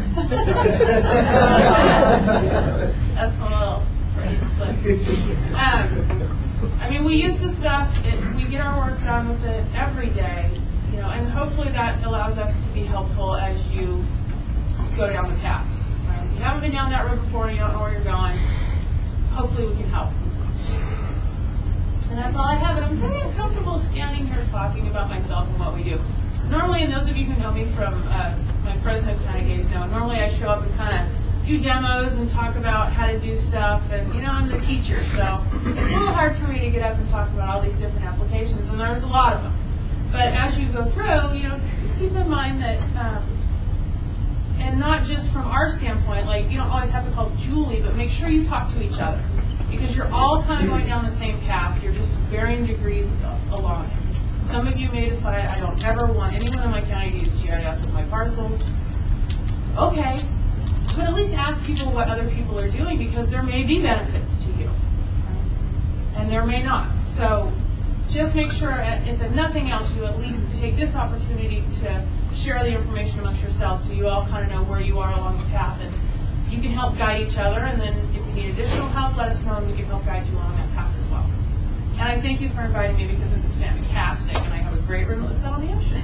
That's a little pretty slick. Um, I mean, we use the stuff, it, we get our work done with it every day. You know, and hopefully that allows us to be helpful as you go down the path. Right? If you haven't been down that road before and you don't know where you're going, hopefully we can help. And that's all I have. And I'm very uncomfortable standing here talking about myself and what we do. Normally, and those of you who know me from uh, my Fresno County days know, normally I show up and kind of do demos and talk about how to do stuff. And, you know, I'm the teacher, so it's a little hard for me to get up and talk about all these different applications. And there's a lot of them. But as you go through, you know, just keep in mind that, um, and not just from our standpoint, like you don't always have to call Julie, but make sure you talk to each other because you're all kind of going down the same path. You're just varying degrees along it. Some of you may decide, I don't ever want anyone in my county to use G I S with my parcels. Okay, but at least ask people what other people are doing because there may be benefits to you, and there may not. So just make sure, if nothing else, you at least take this opportunity to share the information amongst yourselves so you all kind of know where you are along the path. And you can help guide each other, and then if you need additional help, let us know, and we can help guide you along that path as well. And I thank you for inviting me because this is fantastic, and I have a great room that looks out on the ocean.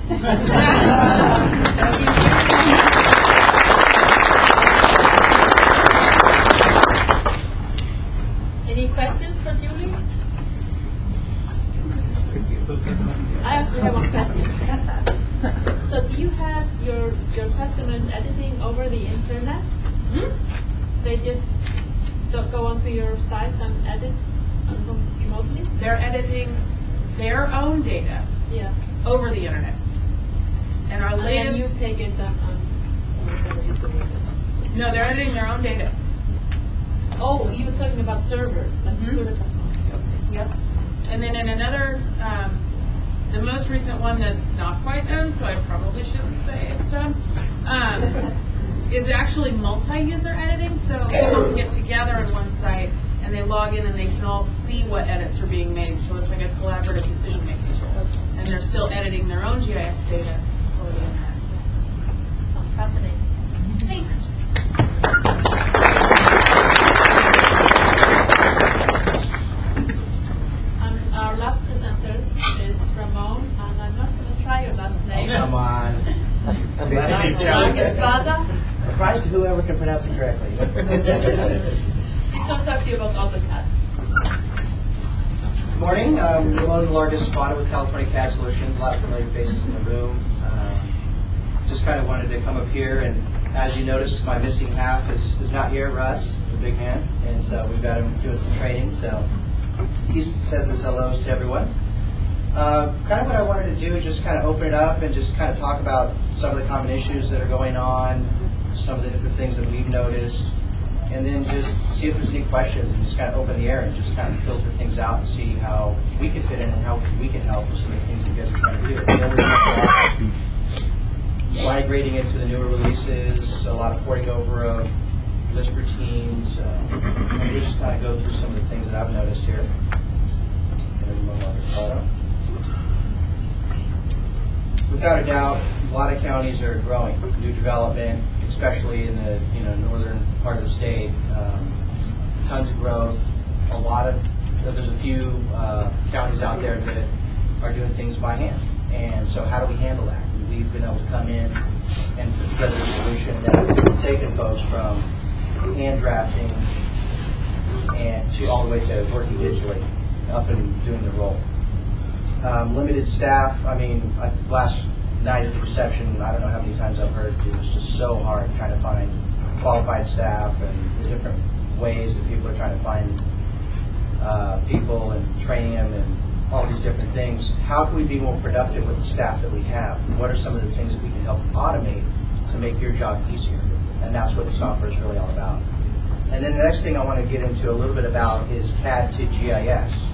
Any questions for Julie? I actually have one question. So do you have your your customers editing over the internet? Hmm? They just don't go onto your site and edit um, remotely? They're editing their own data Yeah. over the internet. And our And then you latest, take it down on whatever you put it. no, they're editing their own data. Oh, you were talking about server, like Mhm. server technology. Okay. Yep. And then in another, um, the most recent one that's not quite done, so I probably shouldn't say it's done, um, is actually multi-user editing. So people can get together on one site and they log in and they can all see what edits are being made. So it's like a collaborative decision-making tool. And they're still editing their own G I S data over the internet. Sounds fascinating. Thanks. Um, our last presenter is Ramon, and I'm not going to try your last name. Come on. Ramon Estrada. Surprised to whoever can pronounce it correctly. He's going to talk to you about AutoCAD. Good morning. Um, Ramon Largus Spada with California C A D Solutions. A lot of familiar faces in the room. Uh, just kind of wanted to come up here, and as you notice, my missing half is, is not here, Russ, the big man, and so we've got him doing some training. So he says his hellos to everyone. Uh, kind of what I wanted to do is just kind of open it up and just kind of talk about some of the common issues that are going on, some of the different things that we've noticed, and then just see if there's any questions and just kind of open the air and just kind of filter things out and see how we can fit in and how we can help with some of the things you guys are trying to do. I know we're talking about migrating into the newer releases, a lot of porting over of list routines, uh, and we'll just kind of go through some of the things that I've noticed here. Without a doubt, a lot of counties are growing. New development, especially in the you know northern part of the state, um, tons of growth. A lot of there's a few uh, counties out there that are doing things by hand, and so how do we handle that? We've been able to come in and put together a solution that has taken folks from hand drafting and to all the way to working digitally, up and doing the role. Um, limited staff. I mean, I, last night at the reception, I don't know how many times I've heard it was just so hard trying to find qualified staff and the different ways that people are trying to find uh, people and training them and all these different things. How can we be more productive with the staff that we have? What are some of the things that we can help automate to make your job easier? And that's what the software is really all about. And then the next thing I want to get into a little bit about is C A D to G I S.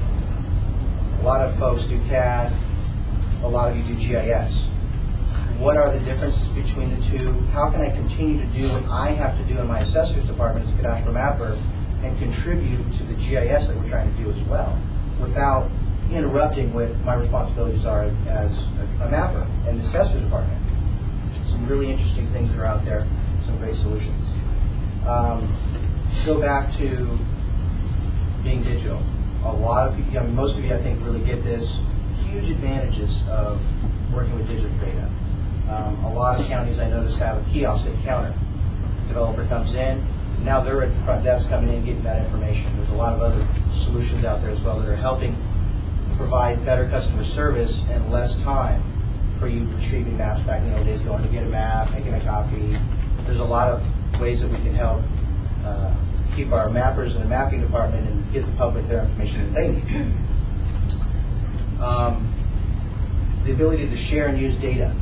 A lot of folks do C A D, a lot of you do G I S. What are the differences between the two? How can I continue to do what I have to do in my assessor's department as a cadastral mapper and contribute to the G I S that we're trying to do as well, without interrupting what my responsibilities are as a, a mapper in the assessor's department? Some really interesting things that are out there, some great solutions. Um, go back to being digital. A lot of people, I mean, most of you I think really get this, huge advantages of working with digital data. Um, a lot of counties I notice have a kiosk at the counter. Developer comes in, now they're at the front desk coming in getting that information. There's a lot of other solutions out there as well that are helping provide better customer service and less time for you retrieving maps back in the old days, going to get a map, making a copy. There's a lot of ways that we can help uh, keep our mappers in the mapping department and get the public their information that they need. Um, the ability to share and use data.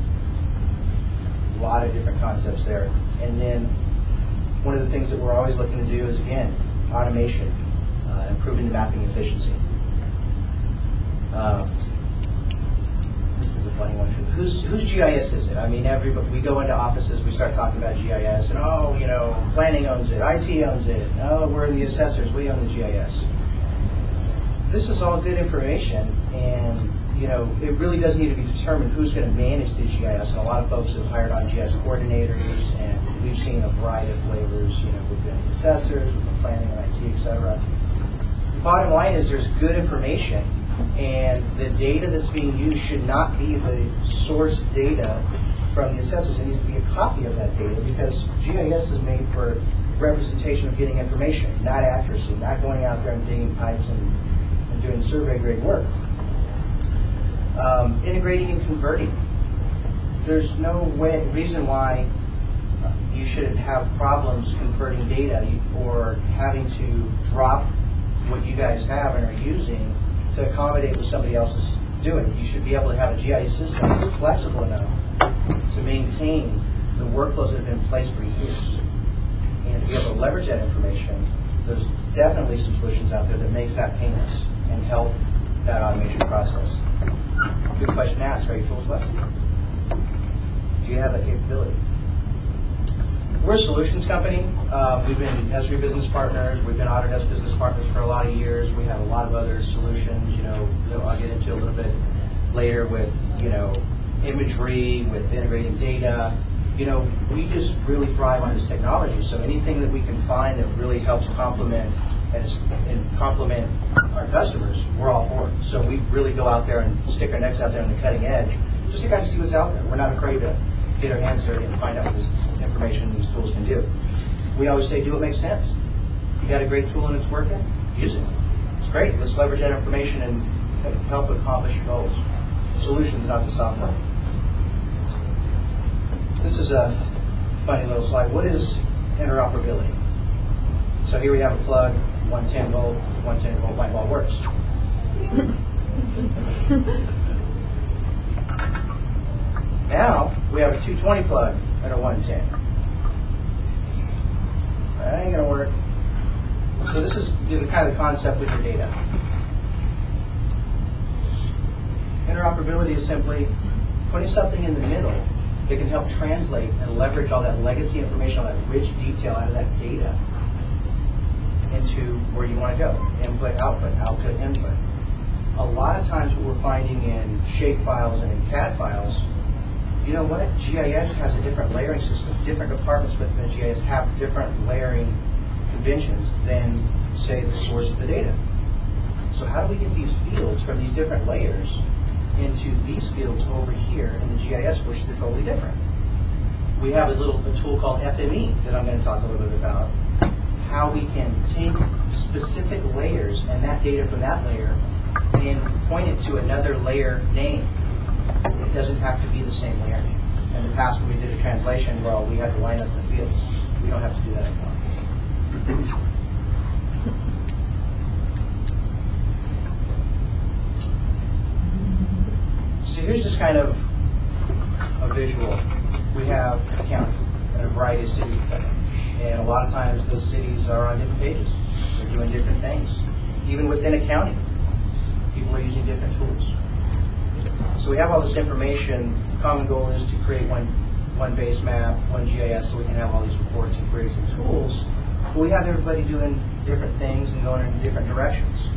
A lot of different concepts there. And then one of the things that we're always looking to do is, again, automation, uh, improving the mapping efficiency. Um, this is a funny one. Who's, whose G I S is it? I mean, everybody, we go into offices, we start talking about G I S, and oh, you know, planning owns it, I T owns it, oh, we're the assessors, we own the G I S. This is all good information, and you know, it really does need to be determined who's going to manage the G I S. And a lot of folks have hired on G I S coordinators, and we've seen a variety of flavors, you know, within the assessors, within planning and I T, et cetera. The bottom line is there's good information, and the data that's being used should not be the source data from the assessors. It needs to be a copy of that data, because G I S is made for representation of getting information, not accuracy, not going out there and digging pipes and, and doing survey grade work. Um, integrating and converting. There's no way, reason why you should have problems converting data or having to drop what you guys have and are using to accommodate what somebody else is doing. You should be able to have a G I S system that's flexible enough to maintain the workflows that have been in place for years. And to be able to leverage that information, there's definitely some solutions out there that make that painless and help that automation process. Good question to ask. Are your tools flexible? Do you have that capability? We're a solutions company. Uh, we've been Esri business partners. We've been Autodesk business partners for a lot of years. We have a lot of other solutions, you know, that I'll get into a little bit later with, you know, imagery, with integrating data. You know, we just really thrive on this technology. So anything that we can find that really helps complement and, and complement our customers, we're all for it. So we really go out there and stick our necks out there on the cutting edge just to kind of see what's out there. We're not afraid to get our hands dirty and find out what this information these tools can do. We always say, do what makes sense. You got a great tool and it's working, use it. It's great. Let's leverage that information and help accomplish your goals. Solutions, not just software. This is a funny little slide. What is interoperability? So here we have a plug, one ten volt, one ten volt light bulb works. Now, we have a two twenty plug and a one ten. That ain't gonna work. So this is the kind of concept with your data. Interoperability is simply putting something in the middle that can help translate and leverage all that legacy information, all that rich detail out of that data into where you want to go. Input, output, output, input. A lot of times what we're finding in shape files and in C A D files, you know what? G I S has a different layering system. Different departments within G I S have different layering conventions than, say, the source of the data. So how do we get these fields from these different layers into these fields over here in the G I S, which they're totally different? We have a little a tool called F M E that I'm going to talk a little bit about. How we can take specific layers and that data from that layer and point it to another layer name. It doesn't have to be the same layer name. In the past, when we did a translation, well, we had to line up the fields. We don't have to do that anymore. So here's just kind of a visual. We have a county and a variety of cities. And a lot of times those cities are on different pages. They're doing different things. Even within a county, people are using different tools. So we have all this information. The common goal is to create one, one base map, one G I S, so we can have all these reports and queries and tools. But we have everybody doing different things and going in different directions.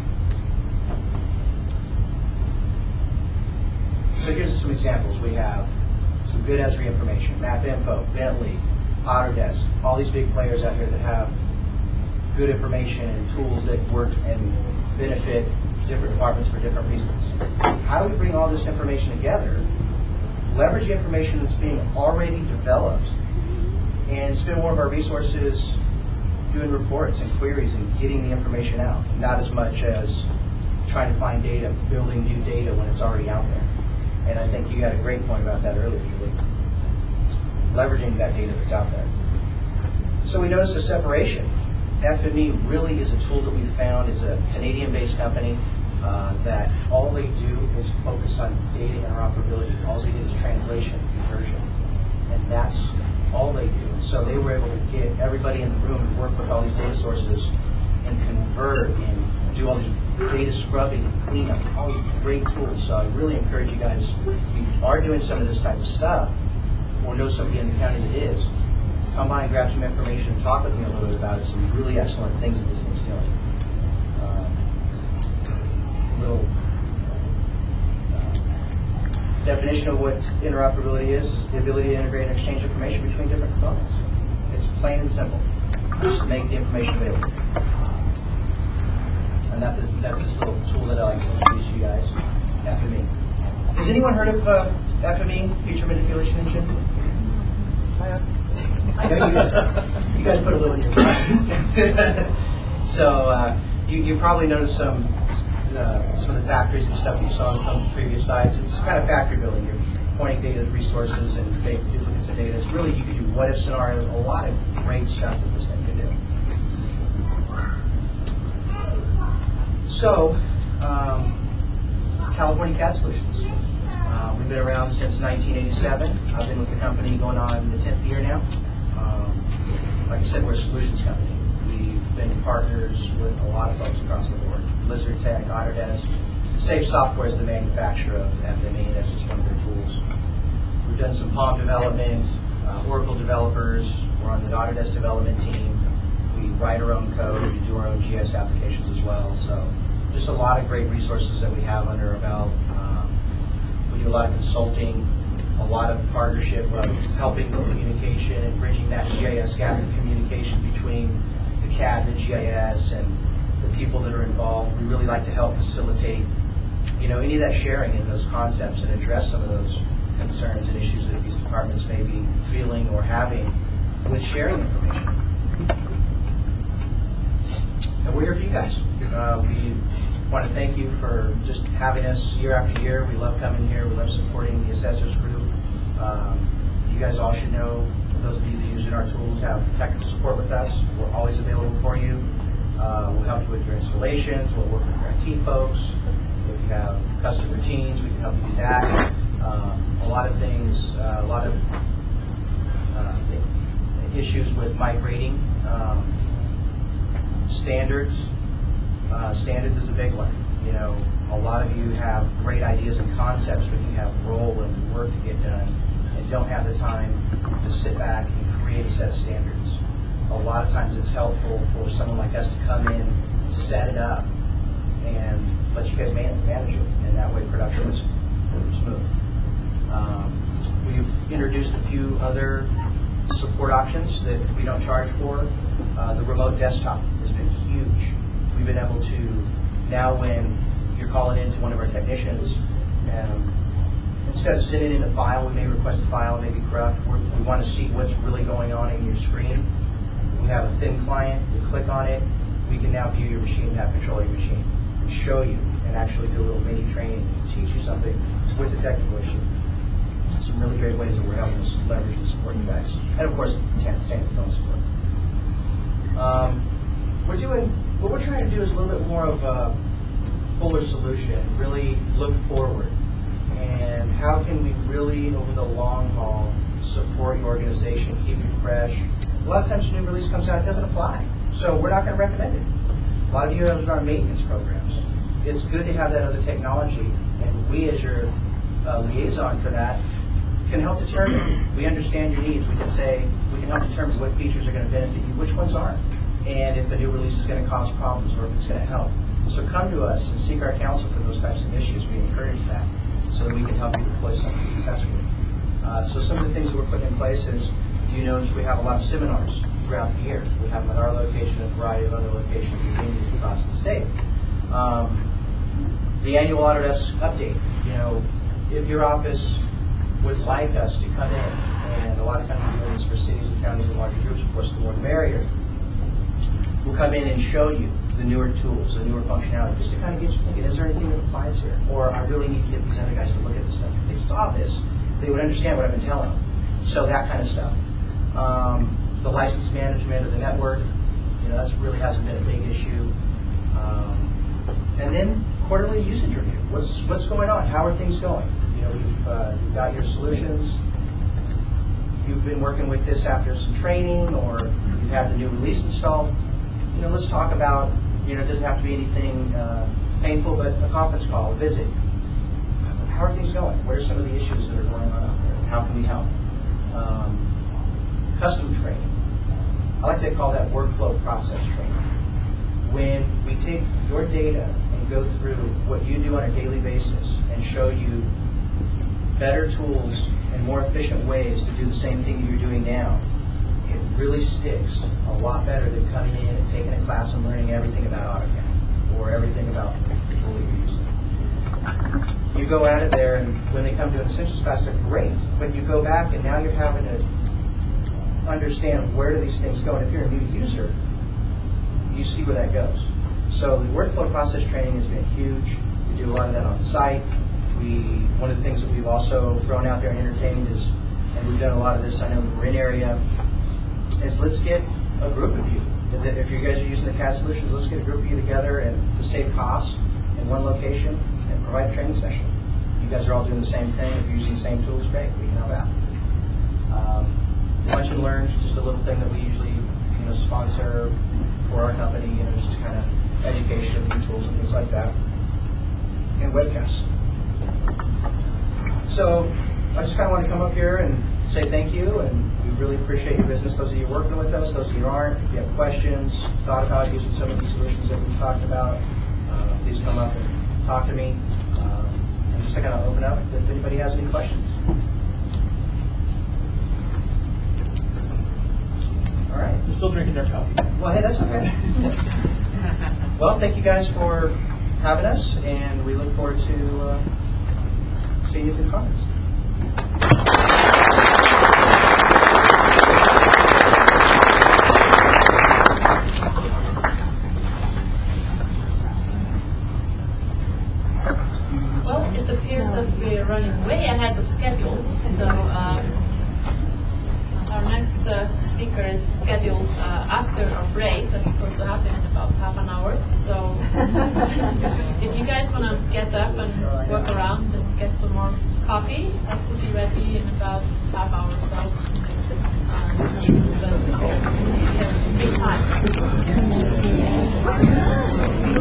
So here's some examples. We have some good Esri information, MapInfo, Bentley, Autodesk, all these big players out here that have good information and tools that work and benefit different departments for different reasons. How do we bring all this information together, leverage the information that's being already developed, and spend more of our resources doing reports and queries and getting the information out, not as much as trying to find data, building new data when it's already out there. And I think you had a great point about that earlier, Julie. Leveraging that data that's out there. So we noticed a separation. F M E really is a tool that we found is a Canadian-based company uh, that all they do is focus on data interoperability. All they do is translation, conversion, and that's all they do. And so they were able to get everybody in the room to work with all these data sources and convert and do all these data scrubbing and cleanup, all these great tools. So I really encourage you guys, if you are doing some of this type of stuff, or know somebody in the county that is, come by and grab some information and talk with me a little bit about it. Some really excellent things that this thing's doing. Um, little uh, definition of what interoperability is, is the ability to integrate and exchange information between different components. It's plain and simple. Just make the information available. And that, that's this little tool that I like to introduce to you guys, F M E. Has anyone heard of uh, F M E, Feature Manipulation Engine? I know you guys, you guys put a little in your mind. So uh, you, you probably noticed some uh, some of the factories and stuff you saw on the previous slides. It's kind of factory building. You're pointing data to resources and fake duplicates of data. It's really, you can do what if scenarios, a lot of great stuff that this thing can do. So, um, California C A D Solutions. Uh, we've been around since nineteen eighty-seven. I've been with the company going on the tenth year now. Um, like I said, we're a solutions company. We've been partners with a lot of folks across the board. Blizzard Tech, Autodesk. Safe Software is the manufacturer of F M E, and that's just one of their tools. We've done some Palm development, uh, Oracle developers. We're on the Autodesk development team. We write our own code. We do our own G I S applications as well. So just a lot of great resources that we have under our belt. Um, we do a lot of consulting, a lot of partnership, uh, helping with communication and bridging that G I S gap in communication between the C A D and the G I S and the people that are involved. We really like to help facilitate, you know, any of that sharing in those concepts and address some of those concerns and issues that these departments may be feeling or having with sharing information. And we're here for you guys. Uh, we want to thank you for just having us year after year. We love coming here. We love supporting the assessors group. Um, you guys all should know, those of you that use our tools have technical support with us. We're always available for you. Uh, we'll help you with your installations. We'll work with your I T folks. If have custom routines, we can help you do that. Um, a lot of things, uh, a lot of uh, issues with migrating. Um, standards, uh, standards is a big one. You know, a lot of you have great ideas and concepts, but you have role and work to get done and don't have the time to sit back and create a set of standards. A lot of times it's helpful for someone like us to come in, set it up, and let you guys man- manage it, and that way production is smooth. Um, we've introduced a few other support options that we don't charge for. Uh, the remote desktop has been huge. We've been able to, now when you're calling in to one of our technicians, and instead of sending in a file, we may request a file, it may be corrupt, We're, we want to see what's really going on in your screen. We have a thin client, you click on it, we can now view your machine, have control of your machine, and show you, and actually do a little mini training, teach you something with a technical issue. Some really great ways that we're helping us leverage and support you guys. And of course, standard phone support. Um, we're doing, what we're trying to do is a little bit more of a fuller solution, really look forward. And how can we really, over the long haul, support your organization, keep you fresh. A lot of times a new release comes out, it doesn't apply. So we're not going to recommend it. A lot of you are on maintenance programs. It's good to have that other technology, and we as your uh, liaison for that can help determine. We understand your needs. We can say, we can help determine what features are going to benefit you, which ones aren't, and if a new release is going to cause problems or if it's going to help. So come to us and seek our counsel for those types of issues. We encourage that so that we can help you deploy something successfully. Uh, so some of the things that we're putting in place is, you notice we have a lot of seminars throughout the year. We have them at our location and a variety of other locations across the state. Um, the annual Autodesk update, you know, if your office would like us to come in, and a lot of times we're doing this for cities and counties and larger groups, of course, the more the merrier. We'll come in and show you the newer tools, the newer functionality, just to kind of get you thinking, is there anything that applies here? Or I really need to get these other guys to look at this stuff. If they saw this, they would understand what I've been telling them. So that kind of stuff. Um, the license management of the network, you know, that's really hasn't been a big issue. Um, and then quarterly usage review. What's what's going on? How are things going? You know, you've, uh, you've got your solutions. You've been working with this after some training, or you've had the new release installed. You know, let's talk about, you know, it doesn't have to be anything uh, painful, but a conference call, a visit. How are things going? What are some of the issues that are going on out there? How can we help? Um, custom training. I like to call that workflow process training. When we take your data and go through what you do on a daily basis and show you better tools and more efficient ways to do the same thing you're doing now, it really sticks a lot better than coming in and taking a class and learning everything about AutoCAD or everything about the tool you're using. You go at it there, and when they come to an essentials class, they're great. But you go back, and now you're having to understand where do these things go. And if you're a new user, you see where that goes. So the workflow process training has been huge. We do a lot of that on site. We one of the things that we've also thrown out there and entertained is, and we've done a lot of this, I know in the Marin area, is let's get a group of you. If, if you guys are using the C A D solutions, let's get a group of you together and to save costs in one location and provide a training session. You guys are all doing the same thing. If you're using the same tools, great. We can help out. Um, Lunch and Learn is just a little thing that we usually, you know, sponsor for our company, you know, just kind of education of new tools and things like that. And webcasts. So I just kind of want to come up here and say thank you, and we really appreciate your business. Those of you working with us, those of you who aren't, if you have questions, thought about using some of the solutions that we've talked about, uh, please come up and talk to me. Uh, and just to kind of open up if anybody has any questions. All right. We're still drinking their coffee. Well, hey, that's okay. Well, thank you guys for having us, and we look forward to uh, seeing you at the conference. Well, it appears that we're running way ahead of schedule. So uh, our next uh, speaker is scheduled uh, after our break. That's supposed to happen in about half an hour. So if you guys want to get up and walk around and get some more coffee, that should be ready in about half hour or so. Uh, big time.